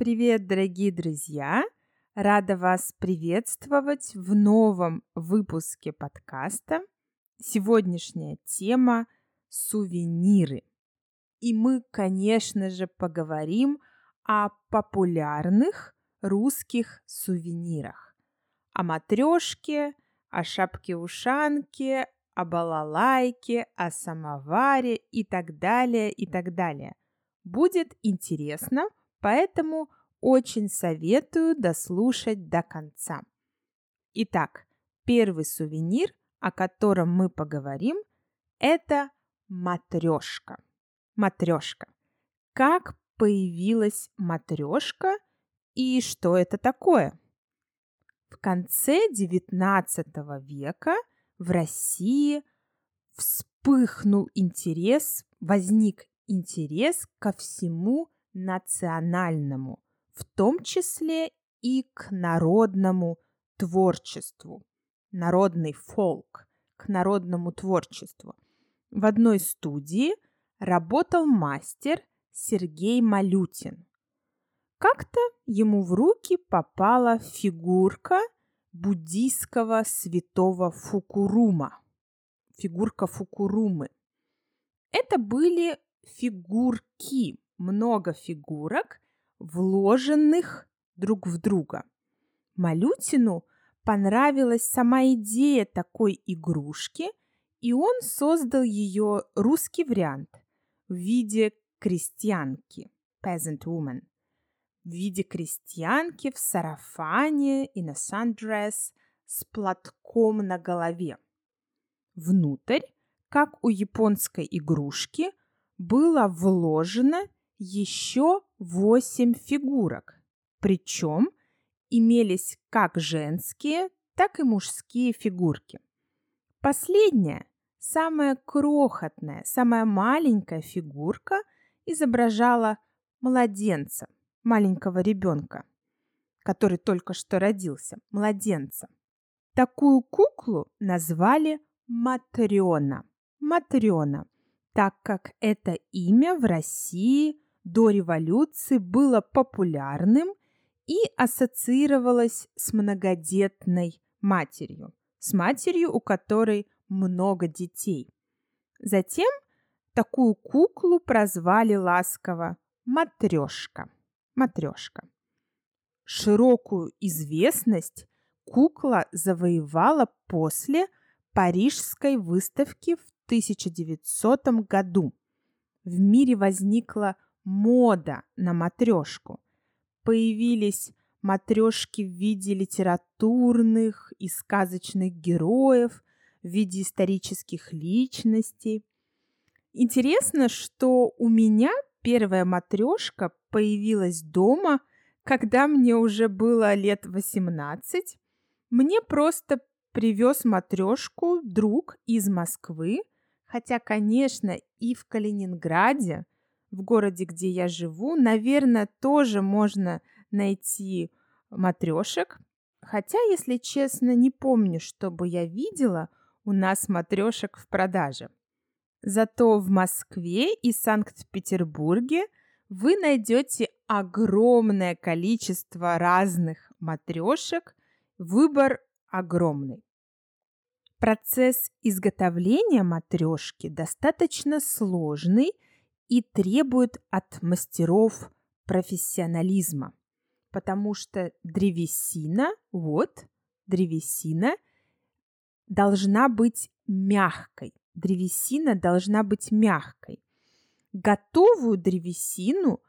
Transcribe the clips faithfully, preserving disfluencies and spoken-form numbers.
Привет, дорогие друзья! Рада вас приветствовать в новом выпуске подкаста. Сегодняшняя тема– сувениры. И мы, конечно же, поговорим о популярных русских сувенирах. О матрешке, о шапке-ушанке, о балалайке, о самоваре и так далее, и так далее. Будет интересно, поэтому очень советую дослушать до конца. Итак, первый сувенир, о котором мы поговорим, это матрешка. Матрешка. Как появилась матрешка и что это такое? В конце девятнадцатого века в России вспыхнул интерес, возник интерес ко всему национальному, в том числе и к народному творчеству. Народный фолк, к народному творчеству. В одной студии работал мастер Сергей Малютин. Как-то ему в руки попала фигурка буддийского святого Фукурума. Фигурка Фукурумы. Это были фигурки, много фигурок, вложенных друг в друга. Малютину понравилась сама идея такой игрушки, и он создал ее русский вариант в виде крестьянки, peasant woman, в виде крестьянки в сарафане и на sundress с платком на голове. Внутрь, как у японской игрушки, было вложено еще восемь фигурок, причем имелись как женские, так и мужские фигурки. Последняя, самая крохотная, самая маленькая фигурка изображала младенца, маленького ребенка, который только что родился, младенца. Такую куклу назвали Матрёна. Матрёна, так как это имя в России до революции было популярным и ассоциировалось с многодетной матерью, с матерью, у которой много детей. Затем такую куклу прозвали ласково Матрёшка. Матрёшка. Широкую известность кукла завоевала после Парижской выставки в тысяча девятисотом году. В мире возникла мода на матрешку. Появились матрешки в виде литературных и сказочных героев, в виде исторических личностей. Интересно, что у меня первая матрешка появилась дома, когда мне уже было лет восемнадцать. Мне просто привез матрешку друг из Москвы, хотя, конечно, и в Калининграде, в городе, где я живу, наверное, тоже можно найти матрешек. Хотя, если честно, не помню, чтобы я видела у нас матрешек в продаже. Зато в Москве и Санкт-Петербурге вы найдете огромное количество разных матрешек, выбор огромный. Процесс изготовления матрешки достаточно сложный и требует от мастеров профессионализма, потому что древесина, вот, древесина должна быть мягкой. Древесина должна быть мягкой. Готовую древесину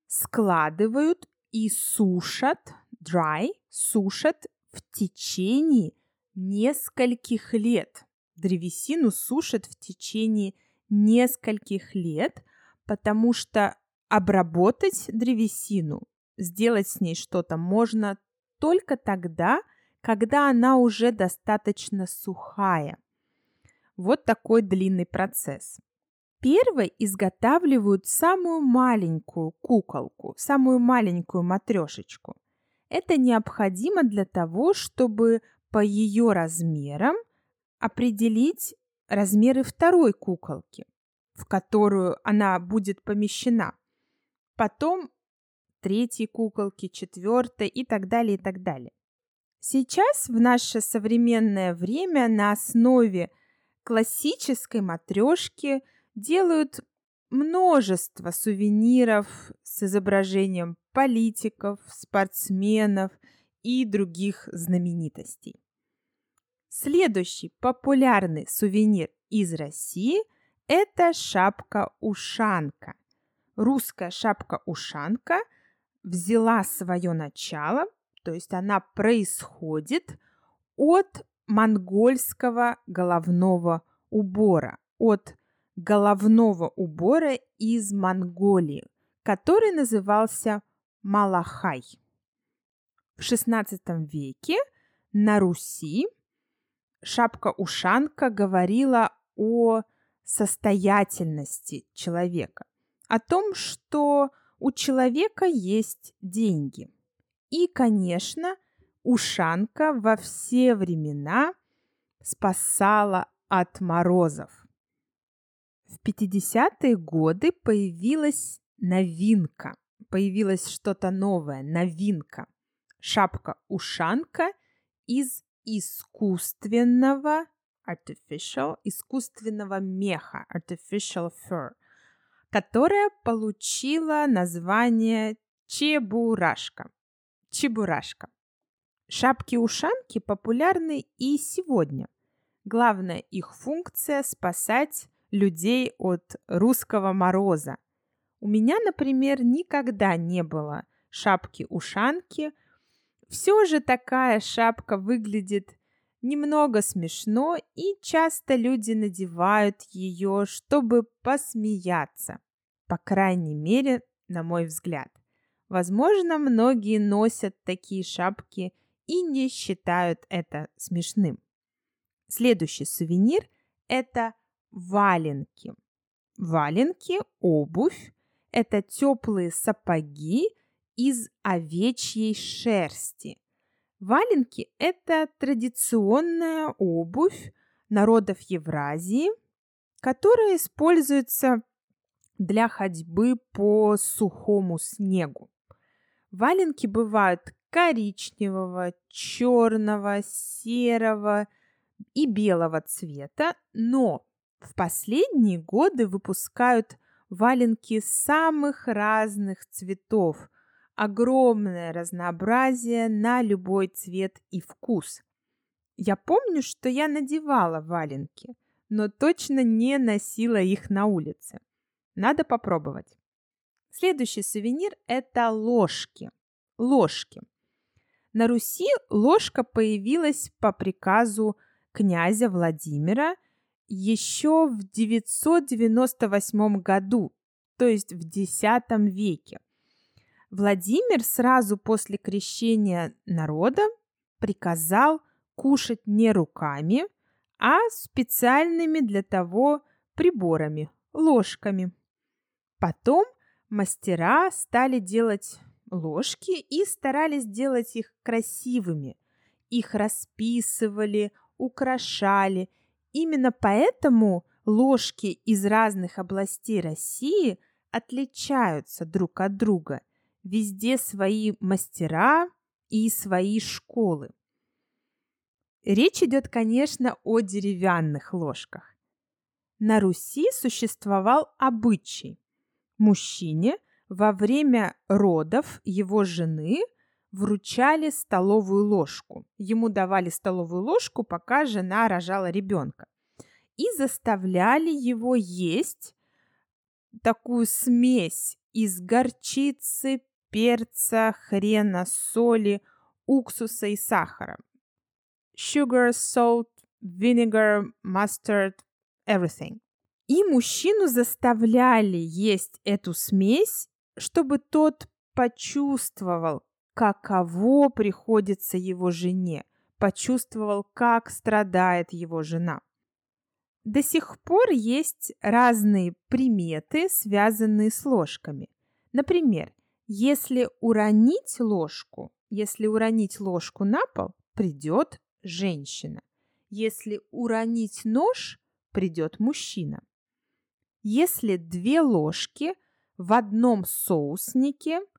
складывают и сушат, dry, сушат в течение нескольких лет. Древесину сушат в течение нескольких лет, потому что обработать древесину, сделать с ней что-то можно только тогда, когда она уже достаточно сухая. Вот такой длинный процесс. Первой изготавливают самую маленькую куколку, самую маленькую матрешечку. Это необходимо для того, чтобы по ее размерам определить размеры второй куколки, в которую она будет помещена. Потом третьей куколки, четвертой и так далее, и так далее. Сейчас в наше современное время на основе классической матрешки делают множество сувениров с изображением политиков, спортсменов и других знаменитостей. Следующий популярный сувенир из России – это шапка-ушанка. Русская шапка-ушанка взяла свое начало, то есть она происходит от монгольского головного убора, от головного убора из Монголии, который назывался малахай. В шестнадцатом веке на Руси шапка-ушанка говорила о состоятельности человека, о том, что у человека есть деньги. И, конечно, ушанка во все времена спасала от морозов. В пятидесятые годы появилась новинка, появилось что-то новое, новинка. Шапка-ушанка из искусственного artificial, искусственного меха, artificial fur, которая получила название чебурашка. Чебурашка. Шапки-ушанки популярны и сегодня. Главная их функция – спасать людей от русского мороза. У меня, например, никогда не было шапки-ушанки. Все же такая шапка выглядит немного смешно, и часто люди надевают ее, чтобы посмеяться. По крайней мере, на мой взгляд. Возможно, многие носят такие шапки и не считают это смешным. Следующий сувенир – это валенки. Валенки, обувь – это теплые сапоги из овечьей шерсти. Валенки – это традиционная обувь народов Евразии, которая используется для ходьбы по сухому снегу. Валенки бывают коричневого, черного, серого и белого цвета, но в последние годы выпускают валенки самых разных цветов. Огромное разнообразие на любой цвет и вкус. Я помню, что я надевала валенки, но точно не носила их на улице. Надо попробовать. Следующий сувенир – это ложки. Ложки. На Руси ложка появилась по приказу князя Владимира еще в девятьсот девяносто восьмом году, то есть в десятом веке. Владимир сразу после крещения народа приказал кушать не руками, а специальными для того приборами – ложками. Потом мастера стали делать ложки и старались сделать их красивыми. Их расписывали, украшали. Именно поэтому ложки из разных областей России отличаются друг от друга. Везде свои мастера и свои школы. Речь идет, конечно, о деревянных ложках. На Руси существовал обычай. Мужчине во время родов его жены вручали столовую ложку. Ему давали столовую ложку, пока жена рожала ребенка. И заставляли его есть такую смесь из горчицы, перца, хрена, соли, уксуса и сахара. Sugar, salt, vinegar, mustard, everything. И мужчину заставляли есть эту смесь, чтобы тот почувствовал, каково приходится его жене, почувствовал, как страдает его жена. До сих пор есть разные приметы, связанные с ложками. Например, если уронить ложку, если уронить ложку на пол, придет женщина. Если уронить нож, придет мужчина. Если две ложки в одном соуснике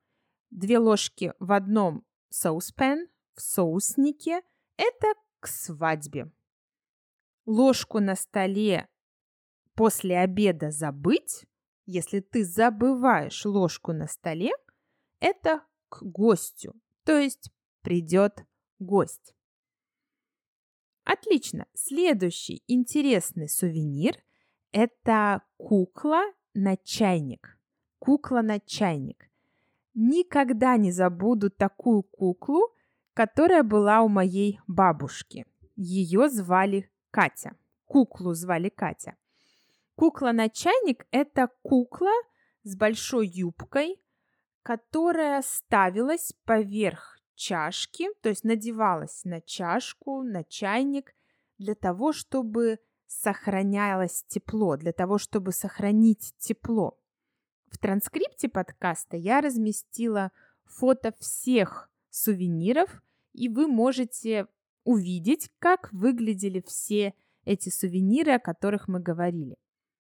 Две ложки в одном saucepan, в соуснике – это к свадьбе. Ложку на столе после обеда забыть, если ты забываешь ложку на столе, это к гостю, то есть придет гость. Отлично. Следующий интересный сувенир – это кукла на чайник. Кукла на чайник. Никогда не забуду такую куклу, которая была у моей бабушки. Ее звали Катя. Куклу звали Катя. Кукла на чайник – это кукла с большой юбкой, которая ставилась поверх чашки, то есть надевалась на чашку, на чайник для того, чтобы сохранялось тепло, для того, чтобы сохранить тепло. В транскрипте подкаста я разместила фото всех сувениров, и вы можете увидеть, как выглядели все эти сувениры, о которых мы говорили.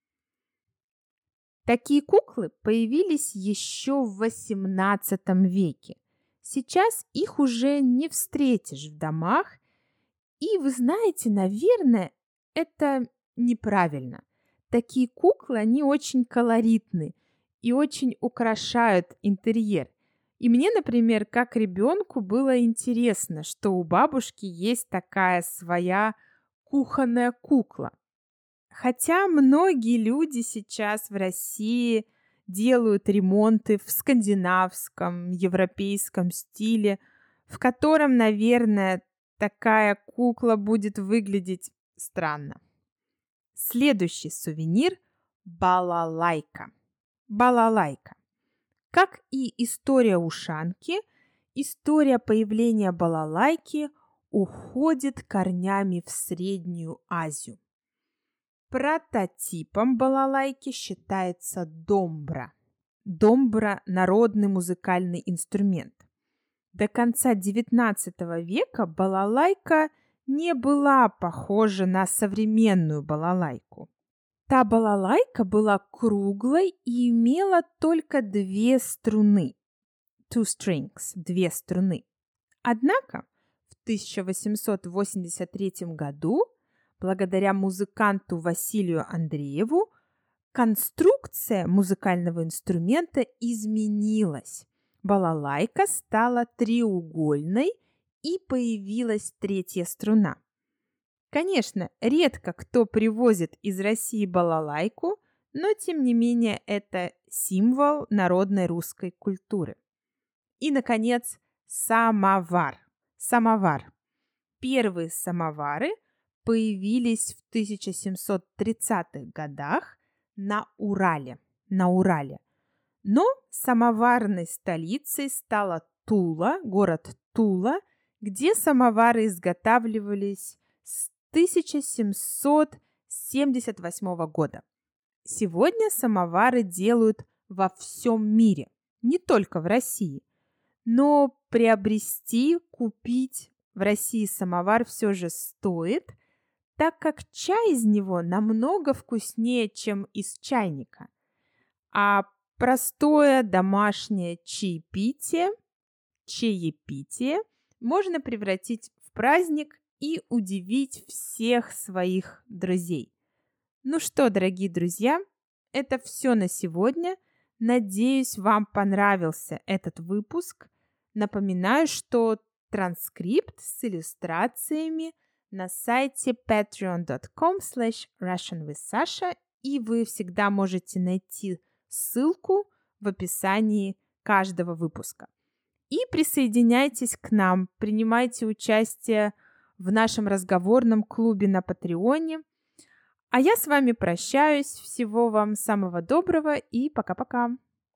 Такие куклы появились еще в восемнадцатом веке. Сейчас их уже не встретишь в домах. И вы знаете, наверное, это неправильно. Такие куклы, они очень колоритны и очень украшают интерьер. И мне, например, как ребенку было интересно, что у бабушки есть такая своя кухонная кукла. Хотя многие люди сейчас в России делают ремонты в скандинавском, европейском стиле, в котором, наверное, такая кукла будет выглядеть странно. Следующий сувенир – балалайка. Балалайка. Как и история ушанки, история появления балалайки уходит корнями в Среднюю Азию. Прототипом балалайки считается домбра. Домбра – народный музыкальный инструмент. До конца девятнадцатого века балалайка не была похожа на современную балалайку. Та балалайка была круглой и имела только две струны. Two strings – две струны. Однако в тысяча восемьсот восемьдесят третьем году благодаря музыканту Василию Андрееву конструкция музыкального инструмента изменилась. Балалайка стала треугольной и появилась третья струна. Конечно, редко кто привозит из России балалайку, но тем не менее это символ народной русской культуры. И, наконец, самовар. Самовар. Первые самовары появились в тысяча семьсот тридцатых годах на Урале. На Урале. Но самоварной столицей стала Тула, город Тула, где самовары изготавливались с тысяча семьсот семьдесят восьмого года. Сегодня самовары делают во всем мире, не только в России. Но приобрести, купить в России самовар все же стоит, так как чай из него намного вкуснее, чем из чайника. А простое домашнее чаепитие, чаепитие можно превратить в праздник и удивить всех своих друзей. Ну что, дорогие друзья, это все на сегодня. Надеюсь, вам понравился этот выпуск. Напоминаю, что транскрипт с иллюстрациями на сайте patreon dot com slash russian with sasha, и вы всегда можете найти ссылку в описании каждого выпуска. И присоединяйтесь к нам, принимайте участие в нашем разговорном клубе на Патреоне. А я с вами прощаюсь. Всего вам самого доброго и пока-пока.